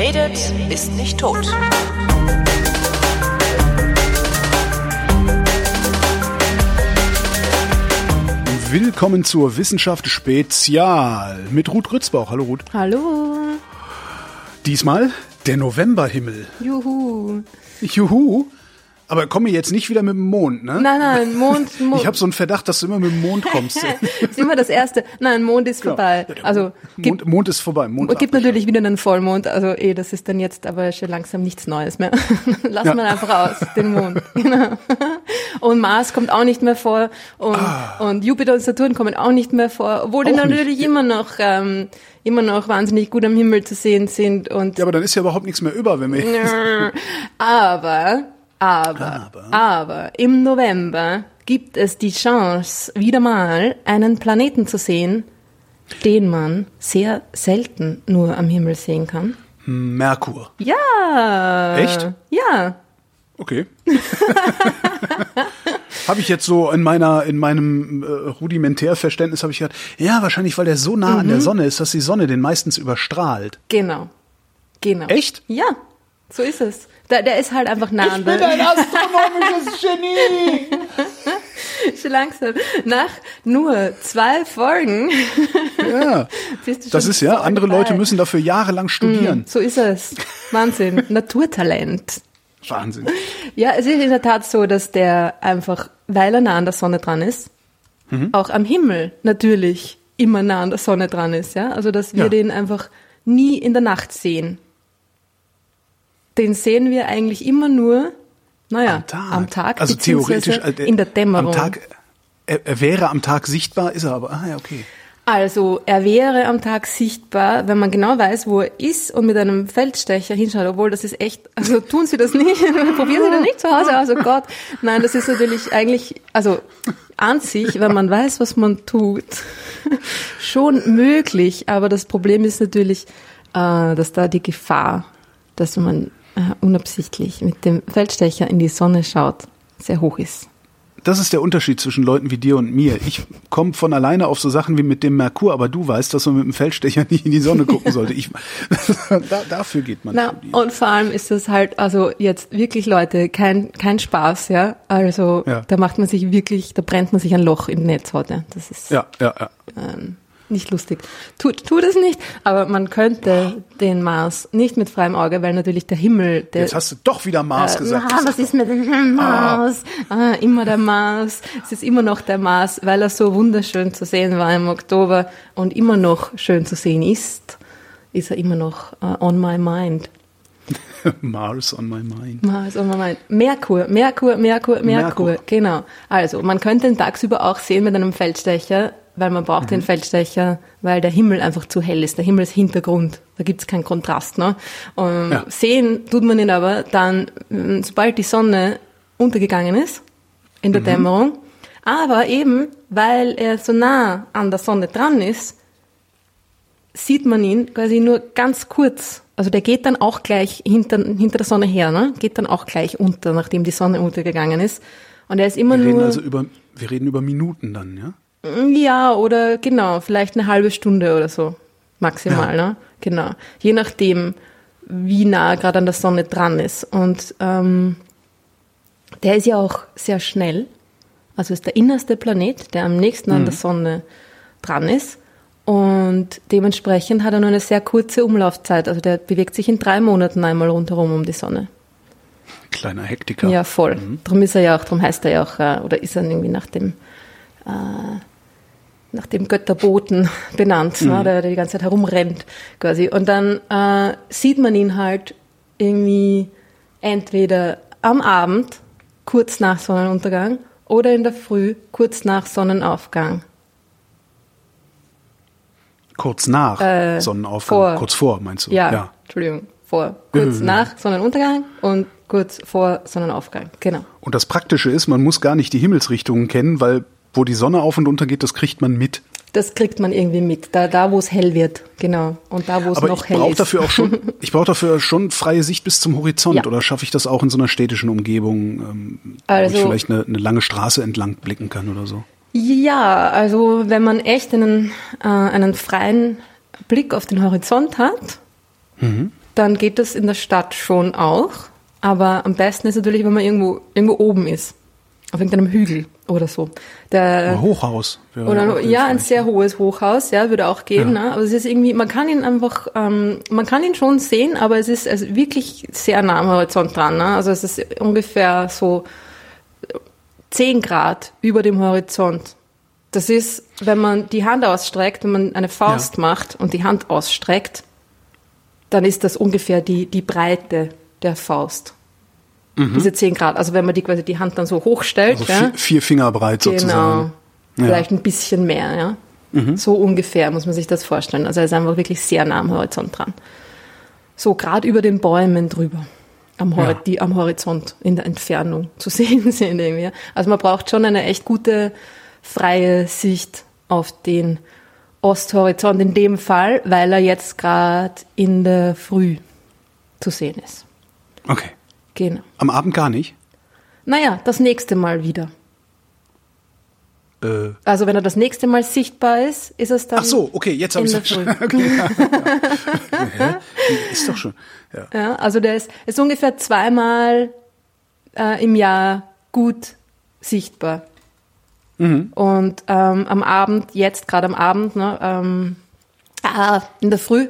redet, ist nicht tot. Willkommen zur Wissenschaft Spezial mit Ruth Grützbauch. Hallo Ruth. Hallo. Diesmal der Novemberhimmel. Juhu. Juhu. Aber komm mir jetzt nicht wieder mit dem Mond, ne? Nein, Mond. Ich habe so einen Verdacht, dass du immer mit dem Mond kommst. Das ist immer das Erste. Nein, Mond ist vorbei. Also Mond ist vorbei. Es gibt natürlich wieder einen Vollmond. Also das ist dann jetzt aber schon langsam nichts Neues mehr. Lass mal einfach aus, den Mond. Genau. Und Mars kommt auch nicht mehr vor. Und Jupiter und Saturn kommen auch nicht mehr vor. Obwohl die natürlich immer noch wahnsinnig gut am Himmel zu sehen sind. Und ja, aber dann ist ja überhaupt nichts mehr über, wenn wir... Aber im November gibt es die Chance, wieder mal einen Planeten zu sehen, den man sehr selten nur am Himmel sehen kann. Merkur. Ja. Echt? Ja. Okay. Habe ich jetzt so in meinem Rudimentärverständnis habe ich gedacht, ja, wahrscheinlich, weil der so nah an der Sonne ist, dass die Sonne den meistens überstrahlt. Genau. Echt? Ja, so ist es. Der ist halt einfach nah an der... Ich bin ein astronomisches Genie! Schon langsam. Nach nur 2 Folgen. Ja, bist du das schon ist ja, andere Leute müssen dafür jahrelang studieren. So ist es. Wahnsinn. Naturtalent. Wahnsinn. Ja, es ist in der Tat so, dass der einfach, weil er nah an der Sonne dran ist, auch am Himmel natürlich immer nah an der Sonne dran ist. Ja? Also, dass wir den einfach nie in der Nacht sehen. Den sehen wir eigentlich immer nur, am Tag also theoretisch in der Dämmerung. Am Tag, er wäre am Tag sichtbar, ist er aber, okay. Also, er wäre am Tag sichtbar, wenn man genau weiß, wo er ist und mit einem Feldstecher hinschaut, obwohl das ist echt, also tun Sie das nicht, probieren Sie das nicht zu Hause aus, oh Gott. Nein, das ist natürlich eigentlich, also an sich, wenn man weiß, was man tut, schon möglich, aber das Problem ist natürlich, dass da die Gefahr, dass man unabsichtlich mit dem Feldstecher in die Sonne schaut, sehr hoch ist. Das ist der Unterschied zwischen Leuten wie dir und mir. Ich komme von alleine auf so Sachen wie mit dem Merkur, aber du weißt, dass man mit dem Feldstecher nicht in die Sonne gucken sollte. Dafür geht man. Und vor allem ist das halt, also jetzt wirklich, Leute, kein Spaß, ja. Also da macht man sich wirklich, da brennt man sich ein Loch in die Netzhaut. Ja. Das ist nicht lustig. Tut es nicht, aber man könnte den Mars nicht mit freiem Auge, weil natürlich der Himmel... Jetzt hast du doch wieder Mars gesagt. Was ist mit dem Mars? Immer der Mars. Es ist immer noch der Mars, weil er so wunderschön zu sehen war im Oktober und immer noch schön zu sehen ist er immer noch on my mind. Mars on my mind. Mars on my mind. Merkur. Genau. Also, man könnte ihn tagsüber auch sehen mit einem Feldstecher, weil man braucht den Feldstecher, weil der Himmel einfach zu hell ist. Der Himmel ist Hintergrund. Da gibt's keinen Kontrast. Ne? Sehen tut man ihn aber dann, sobald die Sonne untergegangen ist, in der Dämmerung. Aber eben, weil er so nah an der Sonne dran ist, sieht man ihn quasi nur ganz kurz. Also der geht dann auch gleich hinter der Sonne her, ne? Geht dann auch gleich unter, nachdem die Sonne untergegangen ist. Und er ist immer wir reden über Minuten dann, ja? Ja, oder genau, vielleicht eine halbe Stunde oder so, maximal, ne? Genau. Je nachdem, wie nah er gerade an der Sonne dran ist. Und der ist ja auch sehr schnell. Also ist der innerste Planet, der am nächsten an der Sonne dran ist. Und dementsprechend hat er nur eine sehr kurze Umlaufzeit. Also der bewegt sich in 3 Monaten einmal rundherum um die Sonne. Kleiner Hektiker. Ja, voll. Darum heißt er ja auch, oder ist er irgendwie nach dem Götterboten benannt, ne, der die ganze Zeit herumrennt quasi. Und dann sieht man ihn halt irgendwie entweder am Abend, kurz nach Sonnenuntergang, oder in der Früh, kurz nach Sonnenaufgang. Kurz nach Sonnenaufgang, kurz vor, meinst du? Ja. Entschuldigung, vor. Kurz nach Sonnenuntergang und kurz vor Sonnenaufgang, genau. Und das Praktische ist, man muss gar nicht die Himmelsrichtungen kennen, weil wo die Sonne auf und unter geht, das kriegt man mit. Das kriegt man irgendwie mit, da wo es hell wird, genau. Und da, wo es noch hell ist. Ich brauche dafür schon freie Sicht bis zum Horizont. Ja. Oder schaffe ich das auch in so einer städtischen Umgebung, wo ich vielleicht eine lange Straße entlang blicken kann oder so? Ja, also wenn man echt einen freien Blick auf den Horizont hat, dann geht das in der Stadt schon auch. Aber am besten ist natürlich, wenn man irgendwo oben ist. Auf irgendeinem Hügel oder so. Ein Hochhaus. Oder ein sehr hohes Hochhaus, ja, würde auch gehen. Ja. Ne? Aber es ist irgendwie, man kann ihn schon sehen, aber es ist also wirklich sehr nah am Horizont dran. Ne? Also es ist ungefähr so 10 Grad über dem Horizont. Das ist, wenn man die Hand ausstreckt, wenn man eine Faust macht und die Hand ausstreckt, dann ist das ungefähr die Breite der Faust. Diese 10 Grad. Also wenn man quasi die Hand dann so hochstellt. Also 4 Finger breit sozusagen. Genau. Vielleicht ein bisschen mehr, ja. So ungefähr muss man sich das vorstellen. Also er ist einfach wirklich sehr nah am Horizont dran. So gerade über den Bäumen drüber. Die am Horizont in der Entfernung zu sehen sind irgendwie. Also man braucht schon eine echt gute, freie Sicht auf den Osthorizont in dem Fall, weil er jetzt gerade in der Früh zu sehen ist. Okay. Genau. Am Abend gar nicht? Naja, das nächste Mal wieder. Also wenn er das nächste Mal sichtbar ist es dann. Ach so, okay, jetzt habe ich es schon. Okay, ja. Ist doch schon. Ja, also der ist ungefähr 2-mal im Jahr gut sichtbar. Und am Abend, jetzt gerade am Abend, ne, in der Früh,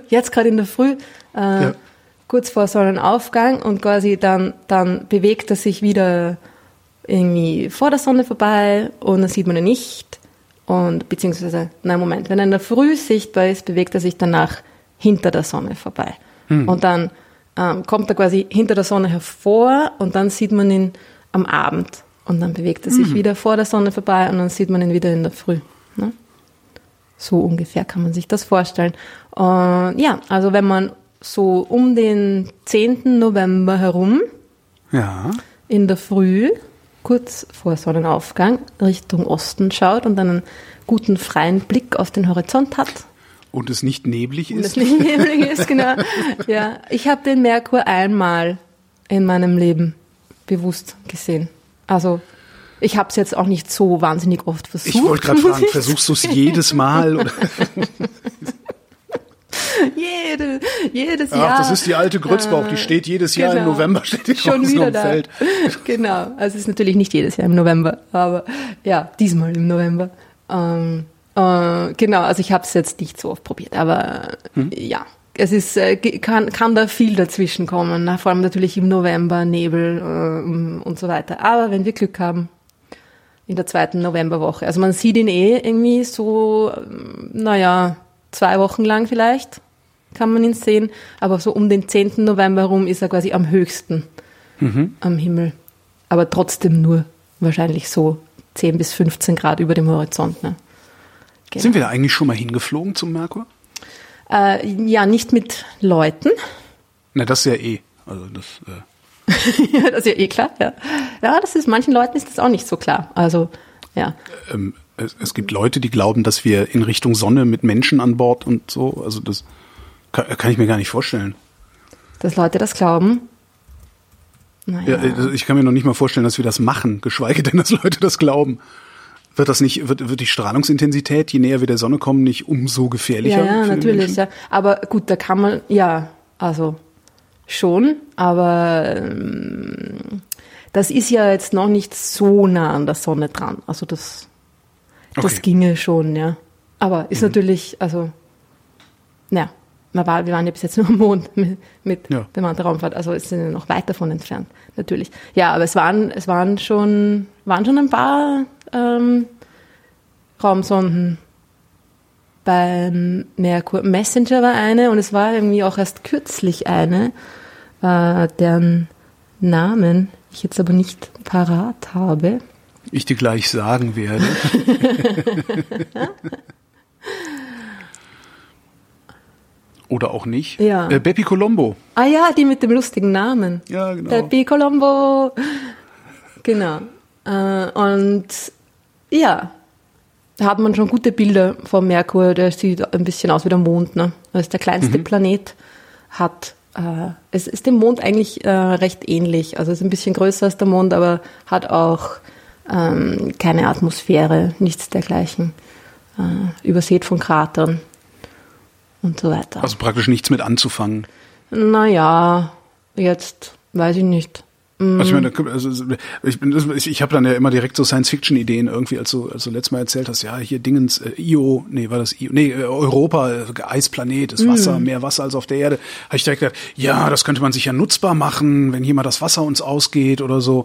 kurz vor Sonnenaufgang und quasi dann bewegt er sich wieder irgendwie vor der Sonne vorbei und dann sieht man ihn nicht. Und beziehungsweise, wenn er in der Früh sichtbar ist, bewegt er sich danach hinter der Sonne vorbei. Und dann kommt er quasi hinter der Sonne hervor und dann sieht man ihn am Abend. Und dann bewegt er sich wieder vor der Sonne vorbei und dann sieht man ihn wieder in der Früh. Ne? So ungefähr kann man sich das vorstellen. Und ja, also wenn man so um den 10. November herum in der Früh, kurz vor Sonnenaufgang, Richtung Osten schaut und dann einen guten freien Blick auf den Horizont hat. Und es nicht neblig ist. Genau. Ja, ich habe den Merkur einmal in meinem Leben bewusst gesehen. Also ich habe es jetzt auch nicht so wahnsinnig oft versucht. Ich wollte gerade fragen, versuchst du es jedes Mal? Oder? Jedes Jahr. Ach, das ist die alte Grützbauch, die steht jedes Jahr im November, steht die schon wieder da. Feld. Genau, also es ist natürlich nicht jedes Jahr im November, aber ja, diesmal im November. Genau, also ich habe es jetzt nicht so oft probiert, aber ja, es ist kann da viel dazwischen kommen, vor allem natürlich im November, Nebel und so weiter. Aber wenn wir Glück haben, in der 2. Novemberwoche, also man sieht ihn irgendwie so, 2 Wochen lang vielleicht kann man ihn sehen, aber so um den 10. November rum ist er quasi am höchsten am Himmel. Aber trotzdem nur wahrscheinlich so 10 bis 15 Grad über dem Horizont. Ne? Genau. Sind wir da eigentlich schon mal hingeflogen zum Merkur? Ja, nicht mit Leuten. Na, das ist ja eh. Also das, ja, das ist ja eh klar, ja. Ja, manchen Leuten ist das auch nicht so klar. Also, ja. Es gibt Leute, die glauben, dass wir in Richtung Sonne mit Menschen an Bord und so, also das kann ich mir gar nicht vorstellen. Dass Leute das glauben? Naja. Ja, ich kann mir noch nicht mal vorstellen, dass wir das machen, geschweige denn, dass Leute das glauben. Wird die Strahlungsintensität, je näher wir der Sonne kommen, nicht umso gefährlicher? Ja, natürlich, ja. Aber gut, da kann man, ja, also schon, aber das ist ja jetzt noch nicht so nah an der Sonne dran. Also das ginge schon, ja. Aber ist natürlich, also, ja, wir waren ja bis jetzt nur am Mond mit bemannter Raumfahrt, also es sind ja noch weit davon entfernt, natürlich. Ja, aber es waren schon ein paar Raumsonden beim Merkur. Messenger war eine und es war irgendwie auch erst kürzlich eine, deren Namen ich jetzt aber nicht parat habe. Ich dir gleich sagen werde. Oder auch nicht. Ja. Bepi Colombo. Ah ja, die mit dem lustigen Namen. Ja, genau. Bepi Colombo. Genau. Und ja, da hat man schon gute Bilder vom Merkur. Der sieht ein bisschen aus wie der Mond. Ne? Das ist der kleinste Planet. Es ist dem Mond eigentlich recht ähnlich. Also es ist ein bisschen größer als der Mond, aber hat auch keine Atmosphäre, nichts dergleichen. Übersät von Kratern und so weiter. Also praktisch nichts mit anzufangen. Naja, jetzt weiß ich nicht. Also ich meine, ich habe dann ja immer direkt so Science-Fiction-Ideen irgendwie, als du letztes Mal erzählt hast, ja, hier Dingens, Europa, Eisplanet, ist Wasser, mehr Wasser als auf der Erde. Habe ich direkt gedacht, ja, das könnte man sich ja nutzbar machen, wenn hier mal das Wasser uns ausgeht oder so.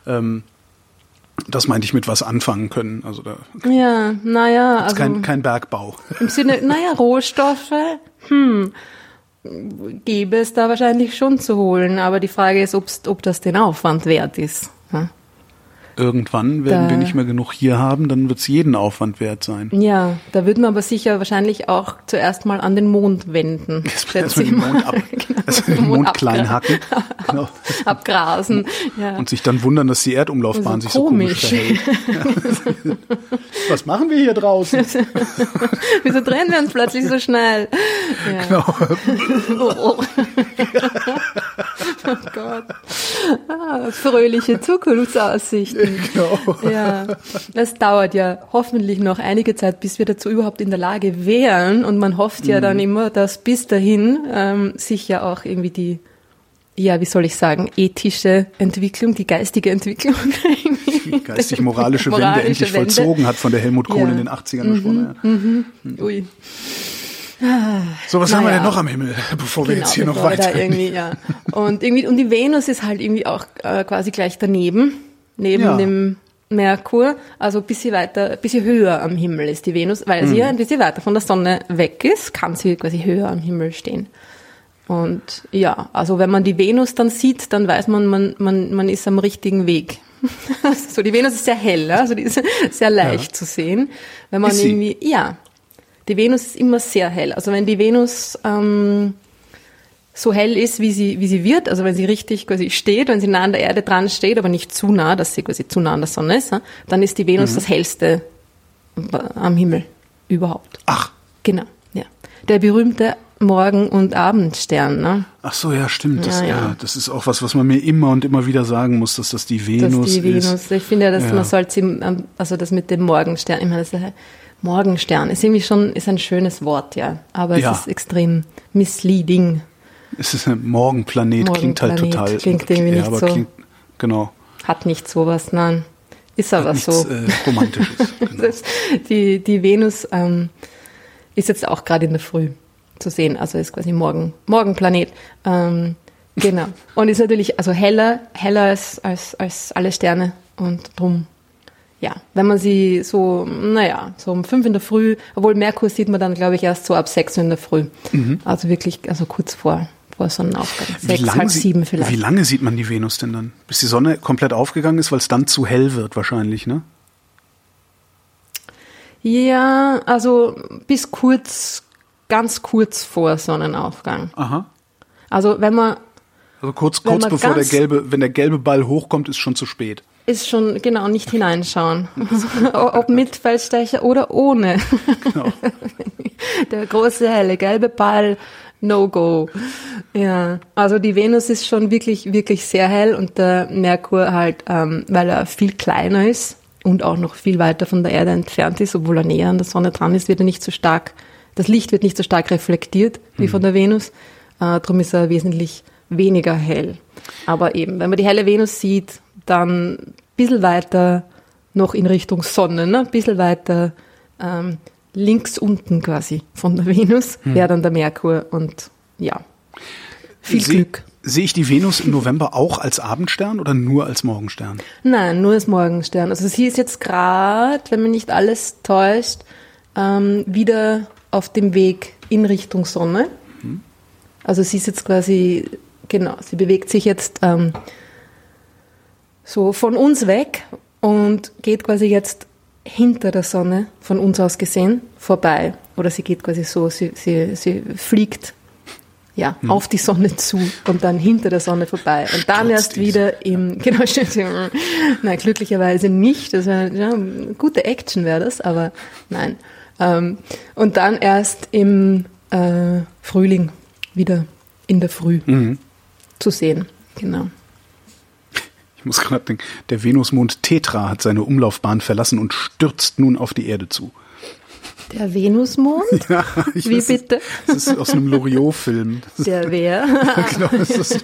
Das meinte ich mit was anfangen können. Also da ja, naja, also kein Bergbau. Im Sinne, naja, Rohstoffe, gäbe es da wahrscheinlich schon zu holen, aber die Frage ist, ob das den Aufwand wert ist. Hm? Irgendwann werden wir nicht mehr genug hier haben, dann wird es jeden Aufwand wert sein. Ja, da würden wir aber sicher wahrscheinlich auch zuerst mal an den Mond wenden. Erstmal den Mond den Mond klein hacken. Genau. Abgrasen. Ja. Und sich dann wundern, dass die Erdumlaufbahn sich so komisch verhält. Ja. Was machen wir hier draußen? Wieso drehen wir uns plötzlich so schnell? Ja. Genau. Oh Gott. Fröhliche Zukunftsaussichten. Genau. Ja, das dauert ja hoffentlich noch einige Zeit, bis wir dazu überhaupt in der Lage wären. Und man hofft ja dann immer, dass bis dahin sich ja auch irgendwie die, ja, wie soll ich sagen, ethische Entwicklung, die geistige Entwicklung, die geistig-moralische Wende endlich vollzogen hat, von der Helmut Kohl in den 80ern gesprochen. Ja. Ui. So, was haben wir denn noch am Himmel, bevor wir jetzt hier noch weiter? Und die Venus ist halt irgendwie auch quasi gleich daneben, neben dem Merkur, also ein bisschen höher am Himmel ist die Venus, weil sie ja ein bisschen weiter von der Sonne weg ist, kann sie quasi höher am Himmel stehen. Und ja, also wenn man die Venus dann sieht, dann weiß man ist am richtigen Weg. So, die Venus ist sehr hell, also die ist sehr leicht zu sehen. Wenn man die Venus ist immer sehr hell. Also wenn die Venus so hell ist, wie sie wird, also wenn sie richtig quasi steht, wenn sie nah an der Erde dran steht, aber nicht zu nah, dass sie quasi zu nah an der Sonne ist, dann ist die Venus das hellste am Himmel überhaupt. Ach. Genau, ja. Der berühmte Morgen- und Abendstern, ne? Ach so, ja, stimmt. Das ist auch was man mir immer und immer wieder sagen muss, dass das die Venus ist. Ich finde ja, dass man sollte, also das mit dem Morgenstern, ich meine, das Morgenstern ist irgendwie schon, ist ein schönes Wort, ja. Aber es ist extrem misleading. Es ist ein Morgenplanet, klingt halt total. Klingt irgendwie nicht so. Genau. Hat nicht sowas, nein. Ist aber nichts, so. Romantisches. Genau. Die Venus ist jetzt auch gerade in der Früh zu sehen, also ist quasi Morgenplanet. Genau. Und ist natürlich also heller als alle Sterne und drum. Ja, wenn man sie so um 5 in der Früh, obwohl Merkur sieht man dann, glaube ich, erst so ab 6 in der Früh. Also wirklich, also kurz vor Sonnenaufgang. 6, halb 7 vielleicht. Wie lange sieht man die Venus denn dann? Bis die Sonne komplett aufgegangen ist, weil es dann zu hell wird wahrscheinlich, ne? Ja, also bis ganz kurz vor Sonnenaufgang. Aha. Also kurz bevor wenn der gelbe Ball hochkommt, ist schon zu spät. Ist schon, genau, nicht hineinschauen. Ob mit Feldstecher oder ohne. Genau. Der große, helle, gelbe Ball, no go. Ja, also die Venus ist schon wirklich, wirklich sehr hell und der Merkur halt, weil er viel kleiner ist und auch noch viel weiter von der Erde entfernt ist, obwohl er näher an der Sonne dran ist, wird er nicht so stark, das Licht wird nicht so stark reflektiert wie von der Venus. Darum ist er wesentlich weniger hell. Aber eben, wenn man die helle Venus sieht, dann ein bisschen weiter noch in Richtung Sonne, ne? Ein bisschen weiter links unten quasi von der Venus wäre dann der Merkur und ja, viel Glück. Sehe ich die Venus im November auch als Abendstern oder nur als Morgenstern? Nein, nur als Morgenstern. Also sie ist jetzt gerade, wenn mich nicht alles täuscht, wieder auf dem Weg in Richtung Sonne. Also sie ist jetzt quasi, genau, sie bewegt sich jetzt so von uns weg und geht quasi jetzt hinter der Sonne, von uns aus gesehen, vorbei. Oder sie geht quasi so, sie fliegt auf die Sonne zu und dann hinter der Sonne vorbei. Und dann erst wieder nein, glücklicherweise nicht. Das wäre gute Action wäre das, aber nein. Und dann erst im Frühling wieder in der Früh zu sehen. Genau. Ich muss gerade denken, der Venusmond Tetra hat seine Umlaufbahn verlassen und stürzt nun auf die Erde zu. Der Venusmond? Ja, Wie bitte? Das ist aus einem Loriot-Film. Der wer? Genau, das ist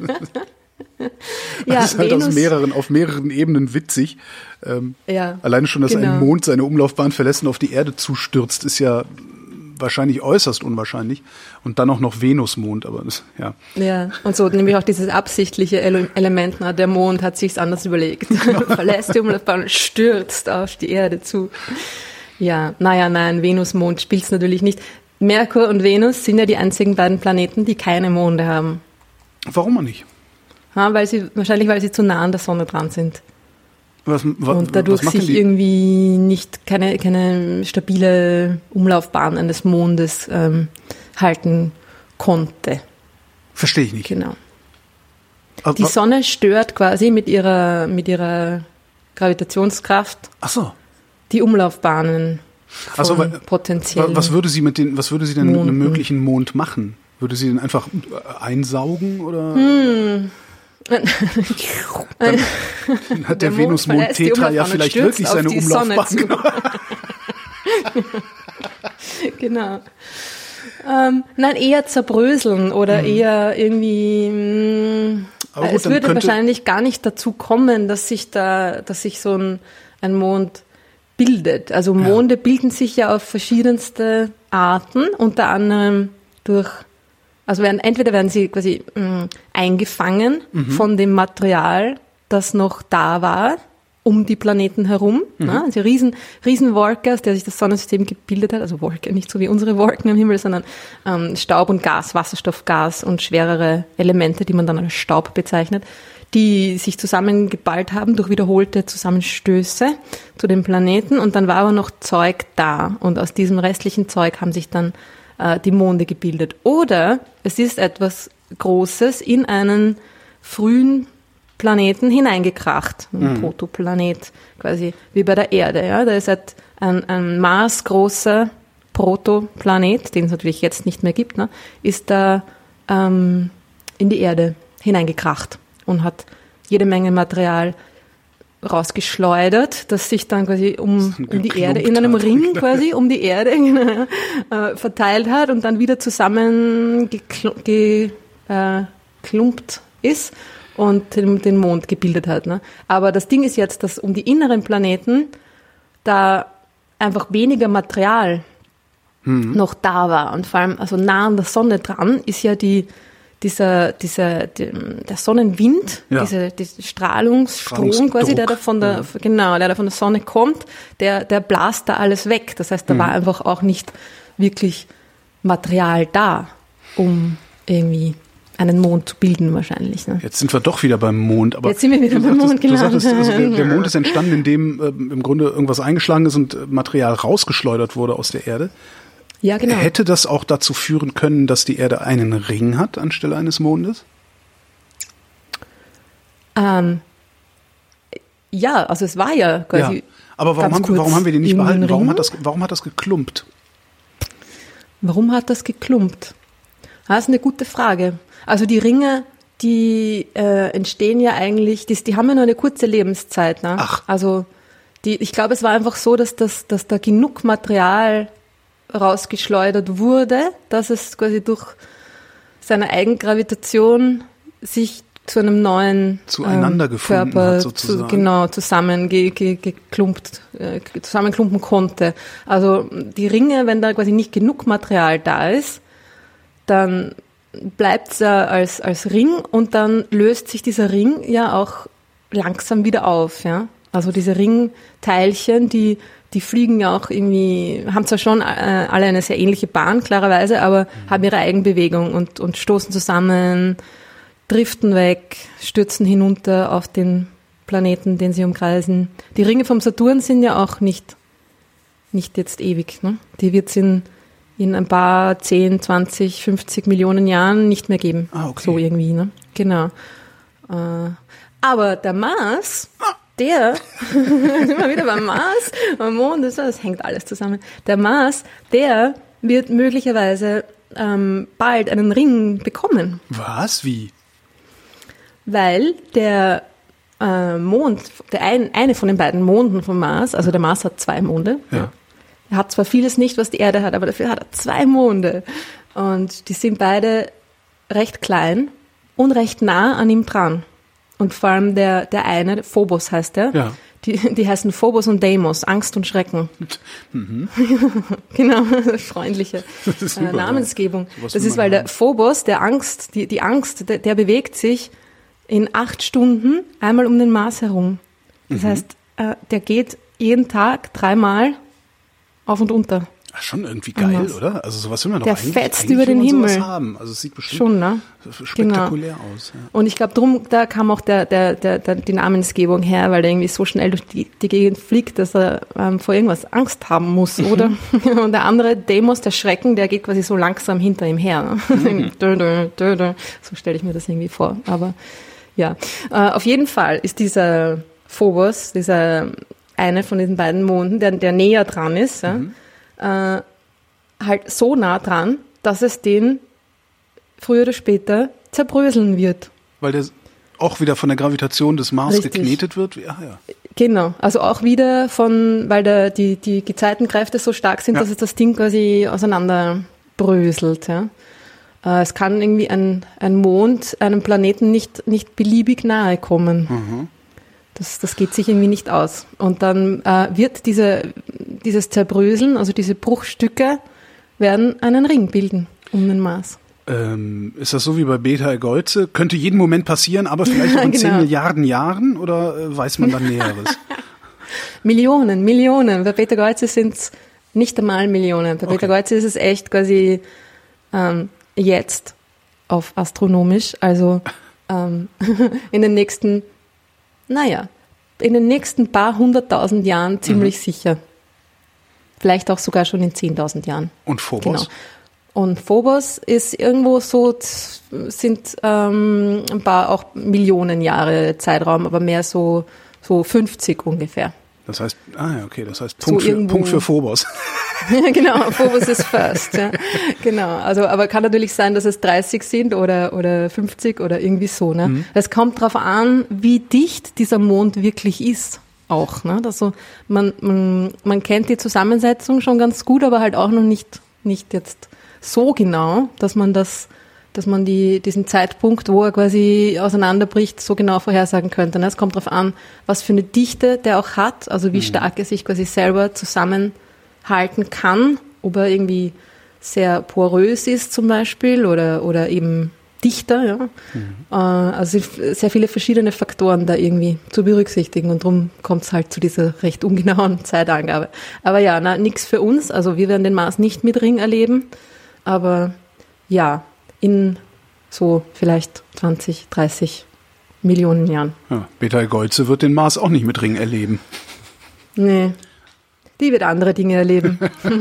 Ja, das ist halt Venus, auf mehreren Ebenen witzig. ja, Alleine schon, dass genau. ein Mond seine Umlaufbahn verlässt und auf die Erde zustürzt, ist ja wahrscheinlich äußerst unwahrscheinlich. Und dann auch noch Venusmond, aber das, ja. Ja, und so nämlich auch dieses absichtliche Element, na, der Mond hat sich's anders überlegt. Verlässt die Umlaufbahn und stürzt auf die Erde zu. Ja, nein, Venus-Mond spielt's natürlich nicht. Merkur und Venus sind ja die einzigen beiden Planeten, die keine Monde haben. Warum auch nicht? Ja, wahrscheinlich weil sie zu nah an der Sonne dran sind. Und dadurch was machen sich die? irgendwie nicht keine stabile Umlaufbahn eines Mondes halten konnte. Verstehe ich nicht. Genau. Aber, Die Sonne stört quasi mit ihrer Gravitationskraft ach so. die Umlaufbahnen von Also, potenziellen was würde sie denn mit Monden. einem möglichen Mond machen? Würde sie den einfach einsaugen oder? Dann hat der Der Mond Venus-Mond verlässt die Tetra ja Umlaufbahn und vielleicht stürzt wirklich auf seine die Sonne Umlaufbahn. zu. Genau. Nein, eher zerbröseln oder eher irgendwie. Aber gut, Es dann würde könnte- wahrscheinlich gar nicht dazu kommen, dass sich so ein Mond bildet. Also Monde bilden sich ja auf verschiedenste Arten, unter anderem entweder werden sie quasi eingefangen von dem Material, das noch da war, um die Planeten herum. Ne? Also Riesenwolke, aus der sich das Sonnensystem gebildet hat. Also Wolke, nicht so wie unsere Wolken am Himmel, sondern Staub und Gas, Wasserstoff, Gas und schwerere Elemente, die man dann als Staub bezeichnet, die sich zusammengeballt haben durch wiederholte Zusammenstöße zu den Planeten. Und dann war aber noch Zeug da. Und aus diesem restlichen Zeug haben sich dann die Monde gebildet. Oder es ist etwas Großes in einen frühen Planeten hineingekracht. Ein Protoplanet, quasi wie bei der Erde. Ja? Da ist halt ein maßgroßer Protoplanet, den es natürlich jetzt nicht mehr gibt, ne? Ist da in die Erde hineingekracht und hat jede Menge Material rausgeschleudert, das sich dann quasi um die Erde, in einem Ring quasi um die Erde verteilt hat und dann wieder zusammengeklumpt ist und den Mond gebildet hat. Ne? Aber das Ding ist jetzt, dass um die inneren Planeten da einfach weniger Material noch da war. Und vor allem, also nah an der Sonne dran ist ja der Sonnenwind, Ja. dieser Strahlungsstrom quasi, der da von der Sonne kommt, der blast da alles weg. Das heißt, da war einfach auch nicht wirklich Material da, um irgendwie einen Mond zu bilden wahrscheinlich. Ne? Jetzt sind wir doch wieder beim Mond. Aber Jetzt sind wir wieder beim Mond Du gelandet. sagtest, also der Mond ist entstanden, indem im Grunde irgendwas eingeschlagen ist und Material rausgeschleudert wurde aus der Erde. Ja, genau. Hätte das auch dazu führen können, dass die Erde einen Ring hat anstelle eines Mondes? Ja, also es war ja quasi. Ja. Aber warum haben wir den nicht irgendwie ein behalten? Ring. Warum hat das geklumpt? Warum hat das geklumpt? Das ist eine gute Frage. Also die Ringe, die entstehen ja eigentlich, die haben ja nur eine kurze Lebenszeit. Ne? Ach. Also ich glaube, es war einfach so, dass da genug Material rausgeschleudert wurde, dass es quasi durch seine Eigengravitation sich zu einem neuen Zueinander gefunden Körper hat, sozusagen. zusammenklumpen konnte. Also die Ringe, wenn da quasi nicht genug Material da ist, dann bleibt es ja als Ring und dann löst sich dieser Ring ja auch langsam wieder auf. Ja? Also diese Ringteilchen, die fliegen ja auch irgendwie, haben zwar schon alle eine sehr ähnliche Bahn, klarerweise, aber haben ihre Eigenbewegung und stoßen zusammen, driften weg, stürzen hinunter auf den Planeten, den sie umkreisen. Die Ringe vom Saturn sind ja auch nicht jetzt ewig. Ne? Die wird es in ein paar 10, 20, 50 Millionen Jahren nicht mehr geben. Ah, okay. So irgendwie, ne? Genau. Aber der Mars, der, sind wir wieder beim Mars, am Mond, das hängt alles zusammen. Der Mars, der wird möglicherweise bald einen Ring bekommen. Was? Wie? Weil der Mond, eine von den beiden Monden vom Mars, also der Mars hat 2 Monde, Ja. Er hat zwar vieles nicht, was die Erde hat, aber dafür hat er 2 Monde. Und die sind beide recht klein und recht nah an ihm dran. Und vor allem der eine, Phobos heißt der, Ja. die heißen Phobos und Deimos, Angst und Schrecken. Genau, freundliche Das ist super, Namensgebung. ja. Sowas Das will ist, man weil der haben. Phobos, die Angst, der bewegt sich in 8 Stunden einmal um den Mars herum. Das heißt, der geht jeden Tag 3-mal auf und unter. Ach, schon irgendwie geil, Mars. oder? Also sowas will man doch Der eigentlich, fetzt eigentlich über will den man sowas Himmel. haben. Also es sieht bestimmt Schon, ne? spektakulär aus. Ja. Und ich glaube, da kam auch die Namensgebung her, weil er irgendwie so schnell durch die Gegend fliegt, dass er vor irgendwas Angst haben muss, oder? Und der andere, Deimos, der Schrecken, der geht quasi so langsam hinter ihm her. Ne? So stelle ich mir das irgendwie vor. Aber ja, auf jeden Fall ist dieser Phobos, dieser eine von diesen beiden Monden, der näher dran ist, halt so nah dran, dass es den früher oder später zerbröseln wird. Weil der auch wieder von der Gravitation des Mars Richtig. geknetet wird. Ja, ja. Genau, also auch wieder weil die Gezeitenkräfte so stark sind, Ja. dass es das Ding quasi auseinanderbröselt. Ja. Es kann irgendwie ein Mond einem Planeten nicht beliebig nahe kommen. Das geht sich irgendwie nicht aus. Und dann wird dieses Zerbröseln, also diese Bruchstücke, werden einen Ring bilden um den Mars. Ist das so wie bei Beta Egoize? Könnte jeden Moment passieren, aber vielleicht noch in 10 Genau. Milliarden Jahren? Oder weiß man dann Näheres? Millionen. Bei Beta Egoize sind es nicht einmal Millionen. Bei Beta Egoize ist es echt quasi jetzt auf astronomisch. Also in den nächsten paar 100.000 Jahren ziemlich sicher. Vielleicht auch sogar schon in 10.000 Jahren. Und Phobos? Genau. Und Phobos ist irgendwo sind ein paar auch Millionen Jahre Zeitraum, aber mehr so 50 ungefähr. Das heißt, okay, das heißt So irgendwo- Punkt für Phobos. Genau, Phobos ist first. Ja. Genau, also aber kann natürlich sein, dass es 30 sind oder 50 oder irgendwie so. Ne? Es kommt darauf an, wie dicht dieser Mond wirklich ist. Auch. Ne? Also man kennt die Zusammensetzung schon ganz gut, aber halt auch noch nicht jetzt so genau, dass man diesen Zeitpunkt, wo er quasi auseinanderbricht, so genau vorhersagen könnte. Es kommt darauf an, was für eine Dichte der auch hat, also wie stark er sich quasi selber zusammenhalten kann, ob er irgendwie sehr porös ist zum Beispiel oder eben dichter. Ja. Also sehr viele verschiedene Faktoren da irgendwie zu berücksichtigen und darum kommt es halt zu dieser recht ungenauen Zeitangabe. Aber ja, nichts für uns, also wir werden den Mars nicht mit Ring erleben, aber ja, in so vielleicht 20, 30 Millionen Jahren. Ja, Beta Egoize wird den Mars auch nicht mit Ring erleben. Nee, die wird andere Dinge erleben.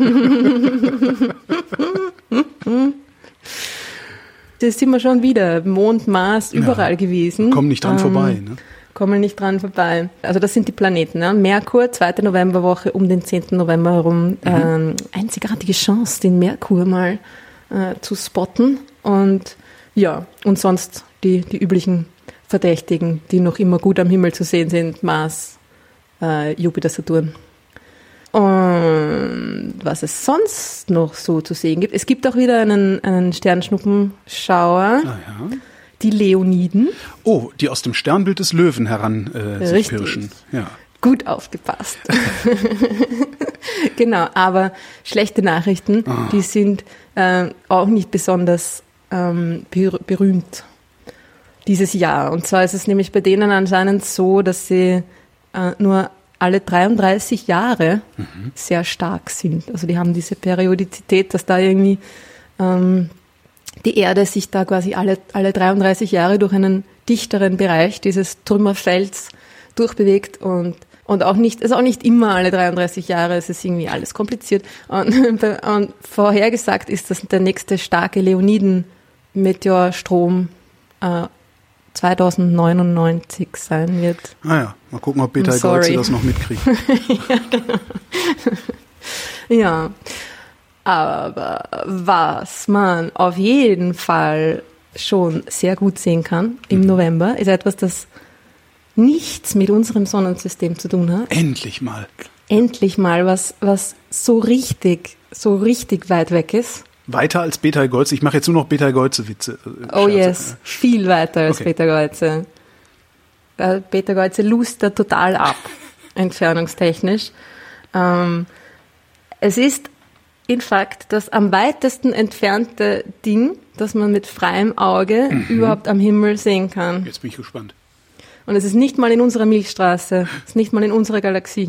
Das sind wir schon wieder, Mond, Mars, überall gewesen. Kommen nicht dran vorbei. Ne? Kommen nicht dran vorbei. Also das sind die Planeten. Ne? Merkur, 2. Novemberwoche um den 10. November herum. Einzigartige Chance, den Merkur mal zu spotten. Und ja, und sonst die üblichen Verdächtigen, die noch immer gut am Himmel zu sehen sind. Mars, Jupiter, Saturn. Und was es sonst noch so zu sehen gibt. Es gibt auch wieder einen Sternschnuppenschauer. Ah, ja. Die Leoniden. Oh, die aus dem Sternbild des Löwen heran sich Richtig. pirschen. Ja. Gut aufgepasst. Genau, aber schlechte Nachrichten, die sind auch nicht besonders berühmt dieses Jahr. Und zwar ist es nämlich bei denen anscheinend so, dass sie nur alle 33 Jahre sehr stark sind. Also die haben diese Periodizität, dass da irgendwie die Erde sich da quasi alle 33 Jahre durch einen dichteren Bereich dieses Trümmerfelds durchbewegt und auch nicht, ist auch nicht immer alle 33 Jahre, es ist irgendwie alles kompliziert. Und vorhergesagt ist, dass der nächste starke Leoniden-Meteorstrom 2099 sein wird. Ja, mal gucken, ob Beta I'm sorry. Egoize das noch mitkriegt. Ja, aber was man auf jeden Fall schon sehr gut sehen kann im November, ist etwas, das nichts mit unserem Sonnensystem zu tun hat. Endlich mal. Endlich mal was so richtig weit weg ist. Weiter als Betelgeuse? Ich mache jetzt nur noch Betelgeuse-Witze. Oh yes, viel weiter als Betelgeuse. Betelgeuse lust total ab, entfernungstechnisch. Es ist in Fakt das am weitesten entfernte Ding, das man mit freiem Auge überhaupt am Himmel sehen kann. Jetzt bin ich gespannt. Und es ist nicht mal in unserer Milchstraße, es ist nicht mal in unserer Galaxie.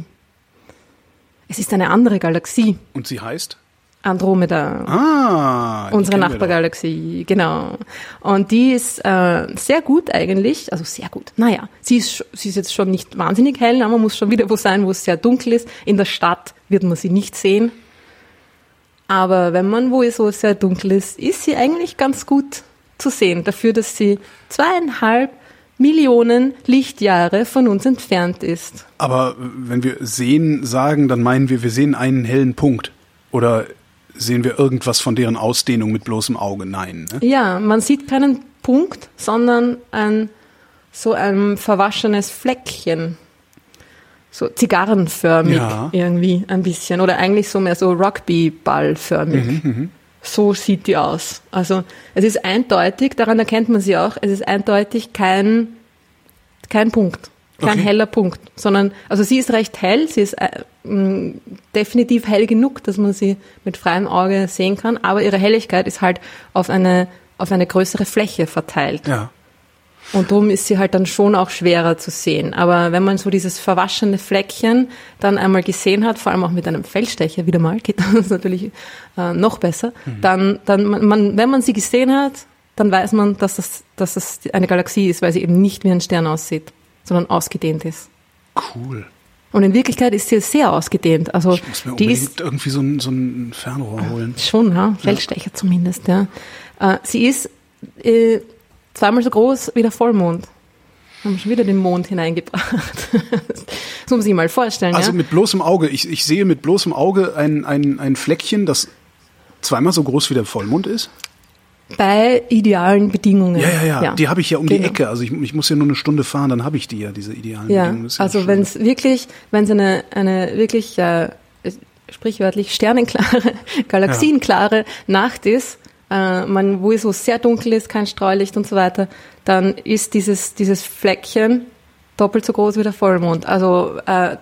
Es ist eine andere Galaxie. Und sie heißt? Andromeda. Unsere Nachbargalaxie, genau. Und die ist sehr gut eigentlich, also sehr gut. Naja, sie ist jetzt schon nicht wahnsinnig hell, aber man muss schon wieder wo sein, wo es sehr dunkel ist. In der Stadt wird man sie nicht sehen. Aber wenn man wo es so sehr dunkel ist sie eigentlich ganz gut zu sehen. Dafür, dass sie 2,5 Millionen Lichtjahre von uns entfernt ist. Aber wenn wir sehen sagen, dann meinen wir sehen einen hellen Punkt. Oder sehen wir irgendwas von deren Ausdehnung mit bloßem Auge? Nein. Ne? Ja, man sieht keinen Punkt, sondern ein verwaschenes Fleckchen. So zigarrenförmig irgendwie ein bisschen. Oder eigentlich so mehr so Rugbyballförmig. So sieht die aus. Also es ist eindeutig, daran erkennt man sie auch, es ist eindeutig kein Punkt. Kein heller Punkt, sondern, also sie ist recht hell, sie ist definitiv hell genug, dass man sie mit freiem Auge sehen kann, aber ihre Helligkeit ist halt auf eine größere Fläche verteilt. Ja. Und darum ist sie halt dann schon auch schwerer zu sehen. Aber wenn man so dieses verwaschene Fleckchen dann einmal gesehen hat, vor allem auch mit einem Feldstecher wieder mal, geht das natürlich noch besser, dann wenn man sie gesehen hat, dann weiß man, dass es eine Galaxie ist, weil sie eben nicht wie ein Stern aussieht, sondern ausgedehnt ist. Cool. Und in Wirklichkeit ist sie sehr ausgedehnt. Also ich muss mir unbedingt irgendwie so ein Fernrohr holen. Schon, ja, Feldstecher zumindest, ja. Sie ist 2-mal so groß wie der Vollmond. Haben wir schon wieder den Mond hineingebracht. Das muss man sich mal vorstellen. Also mit bloßem Auge, ich sehe mit bloßem Auge ein Fleckchen, das 2-mal so groß wie der Vollmond ist? Bei idealen Bedingungen. Ja. Die habe ich ja um die Ecke. Also ich muss ja nur eine Stunde fahren, dann habe ich die diese idealen Bedingungen. Also wenn es eine wirklich sprichwörtlich sternenklare, galaxienklare Nacht ist, wo es so sehr dunkel ist, kein Streulicht und so weiter, dann ist dieses Fleckchen doppelt so groß wie der Vollmond. Also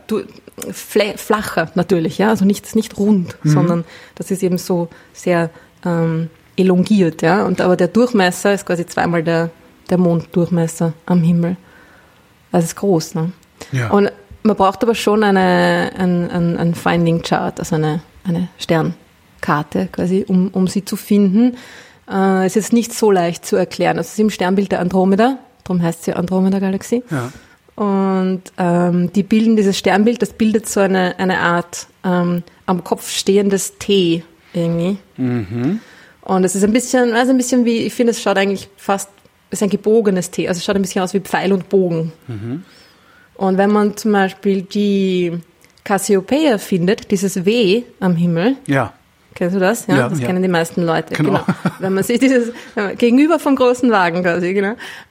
flacher natürlich, ja, also nicht rund, sondern das ist eben so sehr elongiert, ja. Aber der Durchmesser ist quasi 2-mal der Monddurchmesser am Himmel. Also es ist groß, ne? Ja. Und man braucht aber schon ein Finding Chart, also eine Sternkarte quasi, um sie zu finden. Es ist nicht so leicht zu erklären. Also es ist im Sternbild der Andromeda, darum heißt sie Andromeda-Galaxie. Ja. Und die bilden dieses Sternbild, das bildet so eine Art am Kopf stehendes T irgendwie. Und es ist ein bisschen wie, ich finde, es schaut eigentlich fast, es ist ein gebogenes T, also es schaut ein bisschen aus wie Pfeil und Bogen. Und wenn man zum Beispiel die Cassiopeia findet, dieses W am Himmel, kennst du das? Ja, das kennen die meisten Leute. Genau. Wenn man sich gegenüber vom großen Wagen quasi, genau.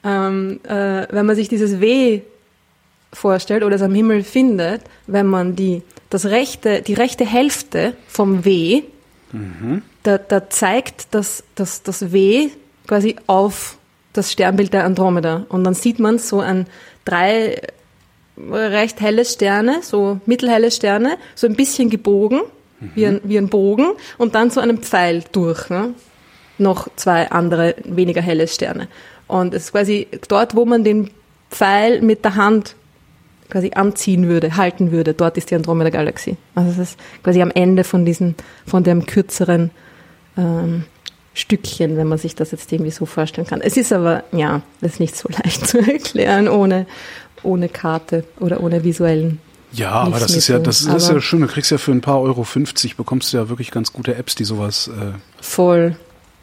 Wenn man sich dieses W vorstellt oder es am Himmel findet, wenn man die rechte Hälfte vom W, da zeigt das W quasi auf das Sternbild der Andromeda. Und dann sieht man so 3 recht helle Sterne, so mittelhelle Sterne, so ein bisschen gebogen, wie ein Bogen, und dann so einen Pfeil durch. Ne? Noch 2 andere, weniger helle Sterne. Und es ist quasi dort, wo man den Pfeil mit der Hand quasi anziehen würde, halten würde, dort ist die Andromeda-Galaxie. Also es ist quasi am Ende von dem kürzeren Stückchen, wenn man sich das jetzt irgendwie so vorstellen kann. Es ist aber, das ist nicht so leicht zu erklären ohne Karte oder ohne visuellen. Ja, aber das ist ja schön. Du kriegst ja für ein paar €50, bekommst du ja wirklich ganz gute Apps, die sowas. Voll.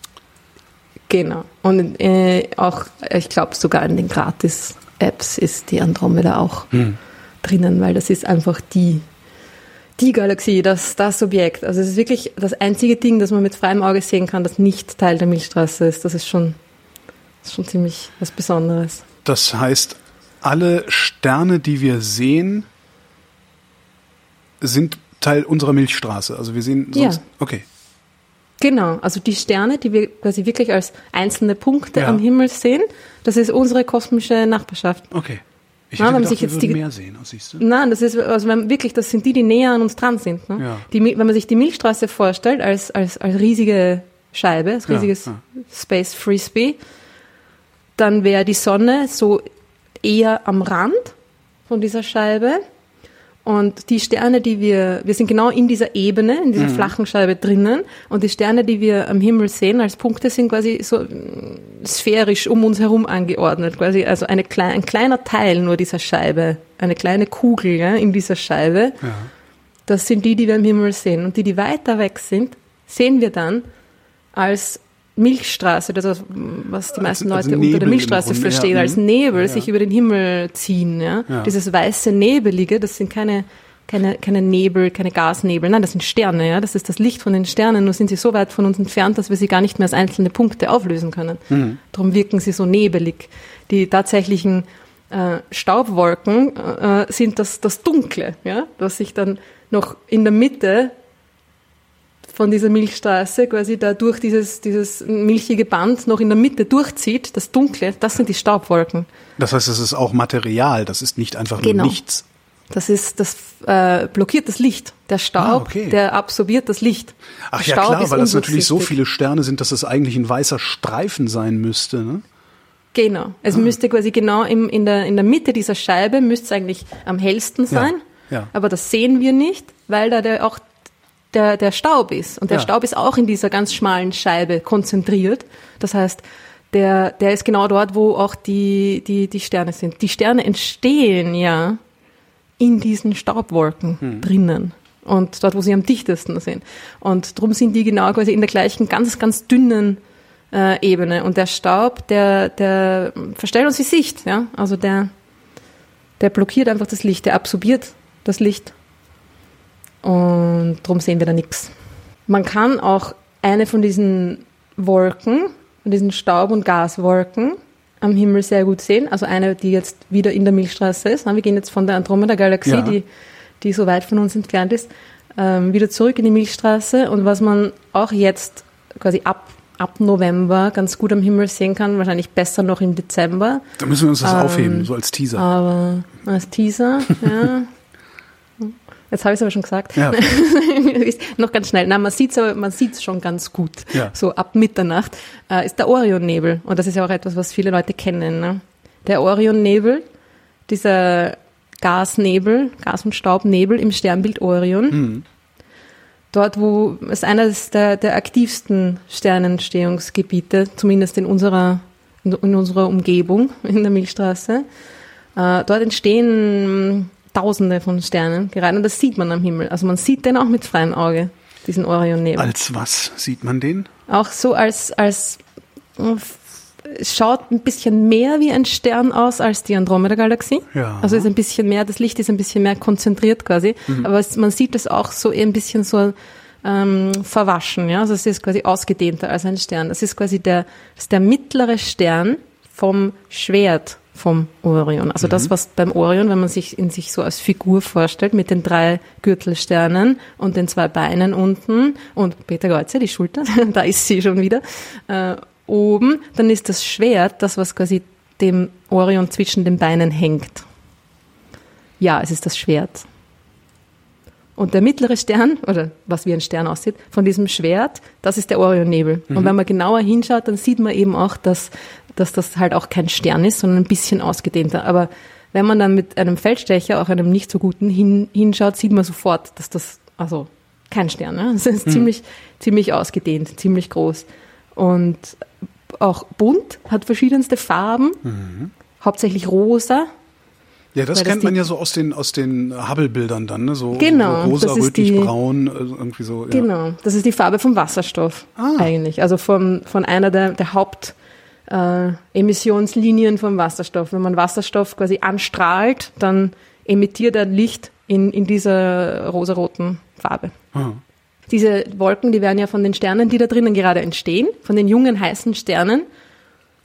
Genau. Und auch, ich glaube, sogar in den Gratis-Apps ist die Andromeda auch drinnen, weil das ist einfach die Galaxie, das Objekt. Also es ist wirklich das einzige Ding, das man mit freiem Auge sehen kann, das nicht Teil der Milchstraße ist. Das ist schon ziemlich was Besonderes. Das heißt, alle Sterne, die wir sehen, sind Teil unserer Milchstraße. Also wir sehen sonst. Ja. Okay. Genau, also die Sterne, die wir quasi wirklich als einzelne Punkte am Himmel sehen, das ist unsere kosmische Nachbarschaft. Okay. Ich Ja, hätte wenn man gedacht, sich wir jetzt würden mehr sehen, siehst du? Nein, das ist, also das sind die näher an uns dran sind. Ne? Ja. Wenn man sich die Milchstraße vorstellt als riesige Scheibe, als riesiges Space Frisbee, dann wäre die Sonne so eher am Rand von dieser Scheibe. Und die Sterne, wir sind genau in dieser Ebene, in dieser flachen Scheibe drinnen. Und die Sterne, die wir am Himmel sehen als Punkte, sind quasi so sphärisch um uns herum angeordnet. Quasi also ein kleiner Teil nur dieser Scheibe, eine kleine Kugel in dieser Scheibe. Ja. Das sind die wir am Himmel sehen. Und die weiter weg sind, sehen wir dann als Milchstraße, das was die meisten Leute unter der Milchstraße verstehen, als Nebel sich über den Himmel ziehen. Ja? Ja. Dieses weiße Nebelige, das sind keine Nebel, keine Gasnebel, nein, das sind Sterne. Ja? Das ist das Licht von den Sternen, nur sind sie so weit von uns entfernt, dass wir sie gar nicht mehr als einzelne Punkte auflösen können. Mhm. Darum wirken sie so nebelig. Die tatsächlichen Staubwolken sind das Dunkle, ja? Das sich dann noch in der Mitte von dieser Milchstraße quasi da durch dieses milchige Band noch in der Mitte durchzieht, das Dunkle, das sind die Staubwolken. Das heißt, es ist auch Material, das ist nicht einfach nur nichts. Das blockiert das Licht. Der Staub, der absorbiert das Licht. Ach ja, klar, weil das natürlich so viele Sterne sind, dass es eigentlich ein weißer Streifen sein müsste, ne? Genau. Es müsste quasi genau in der Mitte dieser Scheibe müsste es eigentlich am hellsten sein. Ja. Aber das sehen wir nicht, weil da der Staub ist. Und der Staub ist auch in dieser ganz schmalen Scheibe konzentriert. Das heißt, der ist genau dort, wo auch die Sterne sind. Die Sterne entstehen ja in diesen Staubwolken drinnen. Und dort, wo sie am dichtesten sind. Und darum sind die genau quasi in der gleichen, ganz, ganz dünnen Ebene. Und der Staub, der verstellt uns die Sicht. Ja? Also der blockiert einfach das Licht, der absorbiert das Licht. Und darum sehen wir da nichts. Man kann auch eine von diesen Wolken, von diesen Staub- und Gaswolken am Himmel sehr gut sehen. Also eine, die jetzt wieder in der Milchstraße ist. Wir gehen jetzt von der Andromeda-Galaxie, die so weit von uns entfernt ist, wieder zurück in die Milchstraße. Und was man auch jetzt quasi ab November ganz gut am Himmel sehen kann, wahrscheinlich besser noch im Dezember. Da müssen wir uns das aufheben, so als Teaser. Aber als Teaser, ja. Jetzt habe ich es aber schon gesagt. Ja. Noch ganz schnell. Nein, man sieht es schon ganz gut. Ja. So ab Mitternacht ist der Orionnebel. Und das ist ja auch etwas, was viele Leute kennen. Ne? Der Orionnebel, dieser Gas- und Staubnebel im Sternbild Orion. Mhm. Dort, wo es eines der aktivsten Sternentstehungsgebiete, zumindest in unserer Umgebung, in der Milchstraße. Dort entstehen Tausende von Sternen gerade, und das sieht man am Himmel. Also man sieht den auch mit freiem Auge, diesen Orionnebel. Als was sieht man den? Auch so als es schaut ein bisschen mehr wie ein Stern aus als die Andromeda-Galaxie. Ja. Also ist ein bisschen mehr, das Licht ist ein bisschen mehr konzentriert quasi, aber man sieht es auch so ein bisschen so verwaschen, ja. Also es ist quasi ausgedehnter als ein Stern. Das ist quasi der mittlere Stern vom Schwert vom Orion. Also das, was beim Orion, wenn man sich so als Figur vorstellt, mit den 3 Gürtelsternen und den 2 Beinen unten und Peter Geuze, die Schulter, da ist sie schon wieder, oben, dann ist das Schwert, das, was quasi dem Orion zwischen den Beinen hängt. Ja, es ist das Schwert. Und der mittlere Stern, oder was wie ein Stern aussieht, von diesem Schwert, das ist der Orionnebel. Und wenn man genauer hinschaut, dann sieht man eben auch, dass das halt auch kein Stern ist, sondern ein bisschen ausgedehnter. Aber wenn man dann mit einem Feldstecher, auch einem nicht so guten, hinschaut, sieht man sofort, dass das also kein Stern ist. Es ist ziemlich ausgedehnt, ziemlich groß. Und auch bunt, hat verschiedenste Farben, hauptsächlich rosa. Ja, das kennt man ja so aus den Hubble-Bildern dann, ne? So, genau, so rosa, rötlich, braun, irgendwie so. Ja. Genau, das ist die Farbe vom Wasserstoff eigentlich. Also von einer der Haupt Emissionslinien vom Wasserstoff. Wenn man Wasserstoff quasi anstrahlt, dann emittiert er Licht in dieser rosaroten Farbe. Diese Wolken, die werden ja von den Sternen, die da drinnen gerade entstehen, von den jungen, heißen Sternen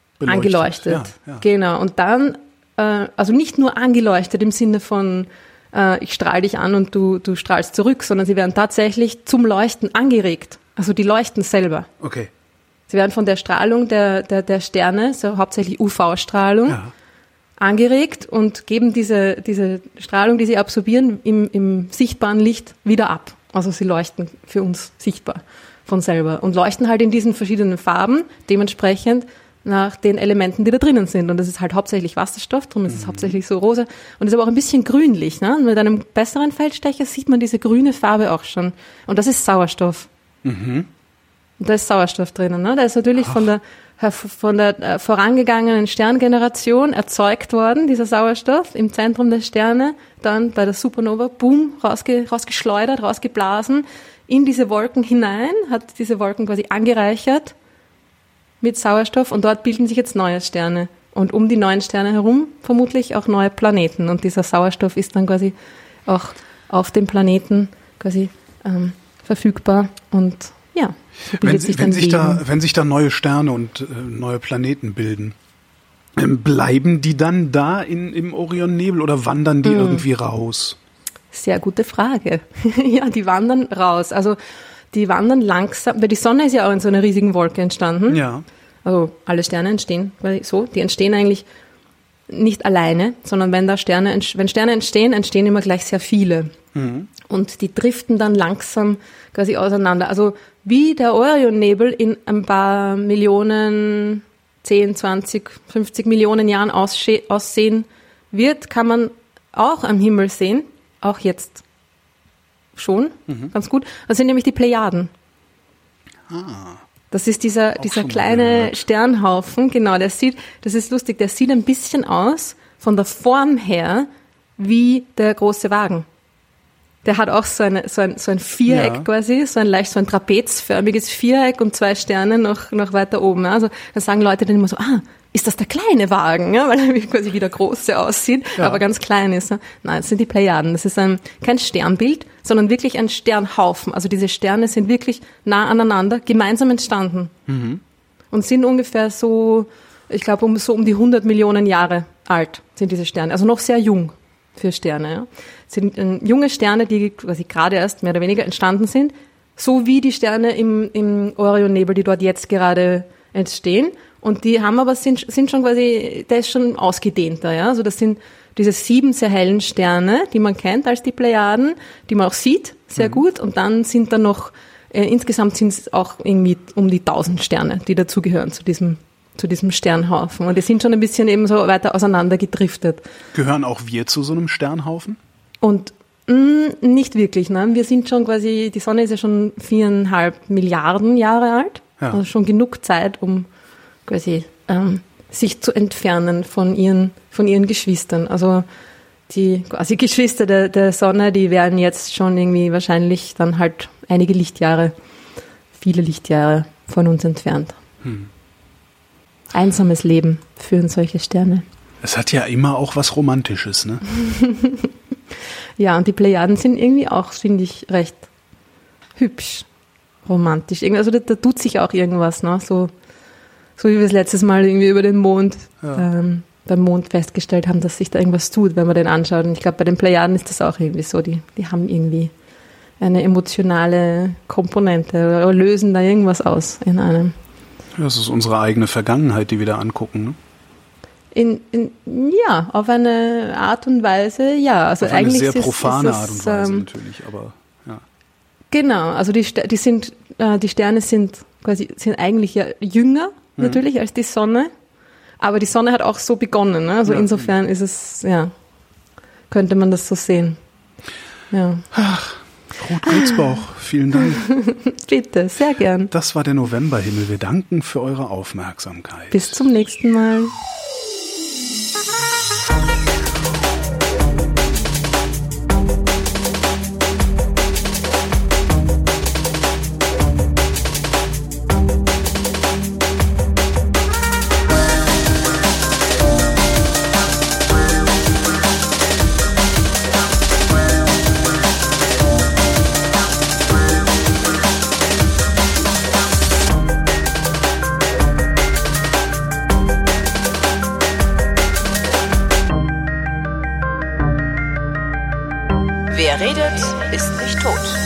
angeleuchtet. Ja. Ja. Genau. Und dann, also nicht nur angeleuchtet im Sinne von ich strahle dich an und du strahlst zurück, sondern sie werden tatsächlich zum Leuchten angeregt. Also die leuchten selber. Okay. Sie werden von der Strahlung der Sterne, so hauptsächlich UV-Strahlung, angeregt und geben diese Strahlung, die sie absorbieren, im sichtbaren Licht wieder ab. Also sie leuchten für uns sichtbar von selber und leuchten halt in diesen verschiedenen Farben, dementsprechend nach den Elementen, die da drinnen sind. Und das ist halt hauptsächlich Wasserstoff, darum ist es hauptsächlich so rosa. Und ist aber auch ein bisschen grünlich. Ne? Und mit einem besseren Feldstecher sieht man diese grüne Farbe auch schon. Und das ist Sauerstoff. Und da ist Sauerstoff drinnen. Ne? Der ist natürlich von der vorangegangenen Sterngeneration erzeugt worden, dieser Sauerstoff im Zentrum der Sterne, dann bei der Supernova, boom, rausgeschleudert, rausgeblasen, in diese Wolken hinein, hat diese Wolken quasi angereichert mit Sauerstoff und dort bilden sich jetzt neue Sterne. Und um die neuen Sterne herum vermutlich auch neue Planeten. Und dieser Sauerstoff ist dann quasi auch auf dem Planeten quasi verfügbar und ja. So wenn sich da neue Sterne und neue Planeten bilden, bleiben die dann da im Orionnebel oder wandern die irgendwie raus? Sehr gute Frage. Ja, die wandern raus. Also die wandern langsam, weil die Sonne ist ja auch in so einer riesigen Wolke entstanden. Ja. Also alle Sterne entstehen so. Die entstehen eigentlich nicht alleine, sondern wenn Sterne entstehen, entstehen immer gleich sehr viele. Und die driften dann langsam quasi auseinander. Also wie der Orionnebel in ein paar Millionen, 10, 20, 50 Millionen Jahren aussehen wird, kann man auch am Himmel sehen, auch jetzt schon, ganz gut. Das sind nämlich die Plejaden. Das ist dieser kleine Sternhaufen, genau, das ist lustig, der sieht ein bisschen aus, von der Form her, wie der große Wagen. Der hat auch so ein Viereck quasi, so ein trapezförmiges Viereck und 2 Sterne noch weiter oben. Also da sagen Leute dann immer so, ist das der kleine Wagen? Ja, weil er quasi wie der große aussieht, aber ganz klein ist. Ne? Nein, das sind die Plejaden. Das ist kein Sternbild, sondern wirklich ein Sternhaufen. Also diese Sterne sind wirklich nah aneinander, gemeinsam entstanden. Und sind ungefähr so, ich glaube, um die 100 Millionen Jahre alt sind diese Sterne. Also noch sehr jung für Sterne. Ja. Sind junge Sterne, die quasi gerade erst mehr oder weniger entstanden sind, so wie die Sterne im Orionnebel, die dort jetzt gerade entstehen. Und die haben aber sind schon quasi, der ist schon ausgedehnter. Ja. Also das sind diese 7 sehr hellen Sterne, die man kennt als die Plejaden, die man auch sieht, sehr gut. Und dann sind da noch, insgesamt sind es auch irgendwie um die 1000 Sterne, die dazugehören zu diesem Sternhaufen. Und die sind schon ein bisschen eben so weiter auseinander gedriftet. Gehören auch wir zu so einem Sternhaufen? Und nicht wirklich, ne? Wir sind schon quasi, die Sonne ist ja schon 4,5 Milliarden Jahre alt. Ja. Also schon genug Zeit, um quasi sich zu entfernen von ihren Geschwistern. Also die quasi Geschwister der Sonne, die werden jetzt schon irgendwie wahrscheinlich dann halt einige Lichtjahre, viele Lichtjahre von uns entfernt. Einsames Leben führen solche Sterne. Es hat ja immer auch was Romantisches, ne? Ja, und die Plejaden sind irgendwie auch, finde ich, recht hübsch, romantisch. Also da tut sich auch irgendwas, ne? So wie wir es letztes Mal irgendwie über den Mond, beim Mond festgestellt haben, dass sich da irgendwas tut, wenn man den anschaut. Und ich glaube, bei den Plejaden ist das auch irgendwie so. Die haben irgendwie eine emotionale Komponente oder lösen da irgendwas aus in einem. Das ist unsere eigene Vergangenheit, die wir da angucken, ne? Ja, auf eine Art und Weise, ja. Also auf eine eigentlich sehr profane Art und Weise natürlich, aber ja. Genau, also die Sterne sind eigentlich ja jünger natürlich als die Sonne, aber die Sonne hat auch so begonnen, ne? Also insofern ist es, ja, könnte man das so sehen. Ja. Ach, Ruth Gritzbauch, vielen Dank. Bitte, sehr gern. Das war der Novemberhimmel. Wir danken für eure Aufmerksamkeit. Bis zum nächsten Mal. nicht tot.